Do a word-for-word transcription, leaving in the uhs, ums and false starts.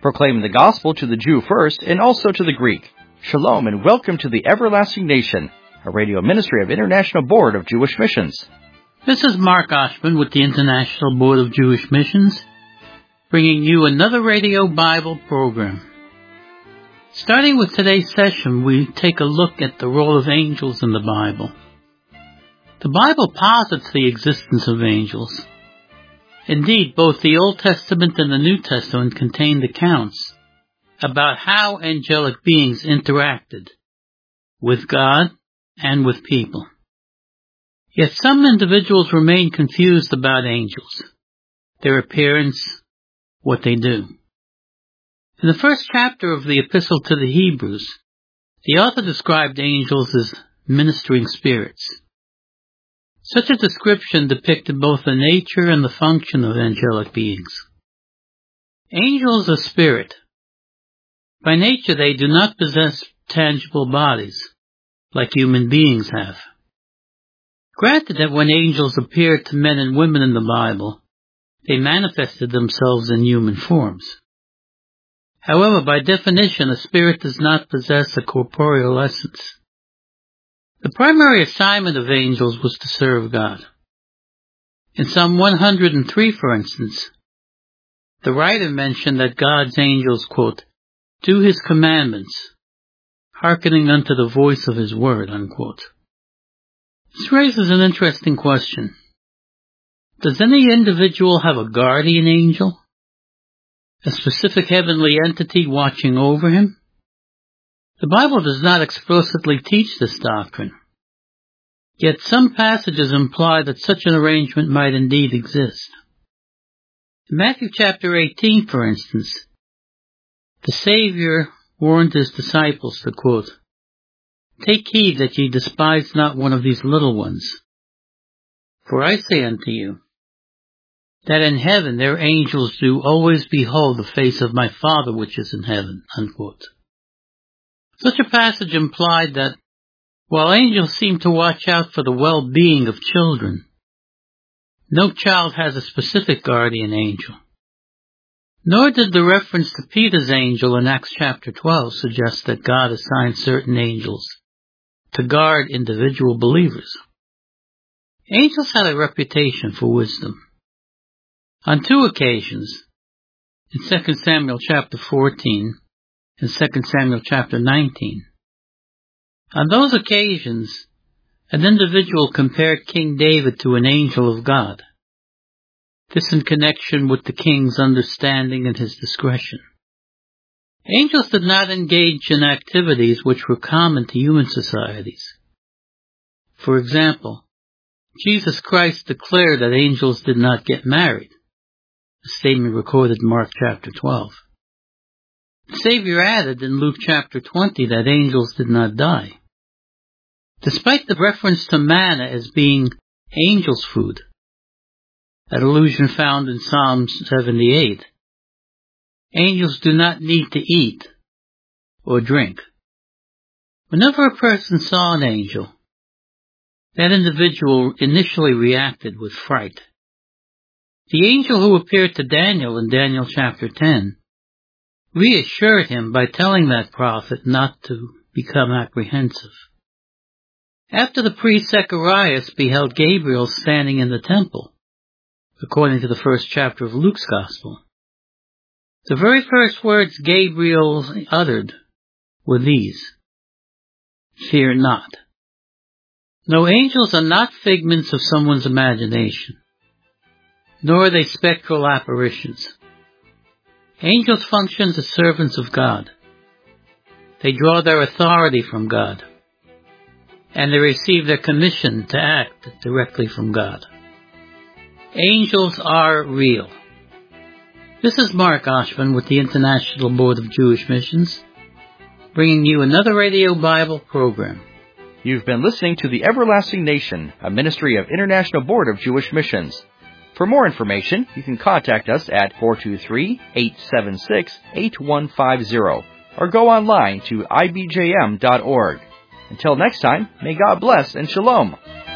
proclaiming the gospel to the Jew first and also to the Greek. Shalom and welcome to the Everlasting Nation, a radio ministry of International Board of Jewish Missions. This is Mark Oshman with the International Board of Jewish Missions, bringing you another radio Bible program. Starting with today's session, we take a look at the role of angels in the Bible. The Bible posits the existence of angels. Indeed, both the Old Testament and the New Testament contained accounts about how angelic beings interacted with God and with people. Yet some individuals remain confused about angels, their appearance, what they do. In the first chapter of the Epistle to the Hebrews, the author described angels as ministering spirits. Such a description depicted both the nature and the function of angelic beings. Angels are spirit. By nature, they do not possess tangible bodies, like human beings have. Granted that when angels appeared to men and women in the Bible, they manifested themselves in human forms. However, by definition, a spirit does not possess a corporeal essence. The primary assignment of angels was to serve God. In Psalm one hundred three, for instance, the writer mentioned that God's angels, quote, do his commandments, hearkening unto the voice of his word, unquote. This raises an interesting question. Does any individual have a guardian angel? A specific heavenly entity watching over him? The Bible does not explicitly teach this doctrine. Yet some passages imply that such an arrangement might indeed exist. In Matthew chapter eighteen, for instance, the Savior warned his disciples to, quote, take heed that ye despise not one of these little ones. For I say unto you, that in heaven their angels do always behold the face of my Father which is in heaven, unquote. Such a passage implied that while angels seem to watch out for the well-being of children, no child has a specific guardian angel. Nor did the reference to Peter's angel in Acts chapter twelve suggest that God assigned certain angels to guard individual believers. Angels had a reputation for wisdom. On two occasions, in Second Samuel chapter fourteen and Second Samuel chapter nineteen, on those occasions, an individual compared King David to an angel of God. This in connection with the king's understanding and his discretion. Angels did not engage in activities which were common to human societies. For example, Jesus Christ declared that angels did not get married, a statement recorded in Mark chapter twelve. The Savior added in Luke chapter twenty that angels did not die. Despite the reference to manna as being angels' food, an allusion found in Psalm seventy-eight, angels do not need to eat or drink. Whenever a person saw an angel, that individual initially reacted with fright. The angel who appeared to Daniel in Daniel chapter ten reassured him by telling that prophet not to become apprehensive. After the priest Zacharias beheld Gabriel standing in the temple, according to the first chapter of Luke's Gospel, the very first words Gabriel uttered were these, fear not. No, angels are not figments of someone's imagination, nor are they spectral apparitions. Angels function as servants of God. They draw their authority from God, and they receive their commission to act directly from God. Angels are real. This is Mark Oshman with the International Board of Jewish Missions, bringing you another Radio Bible program. You've been listening to the Everlasting Nation, a ministry of International Board of Jewish Missions. For more information, you can contact us at four two three, eight seven six, eight one five zero or go online to I B J M dot org. Until next time, may God bless and shalom.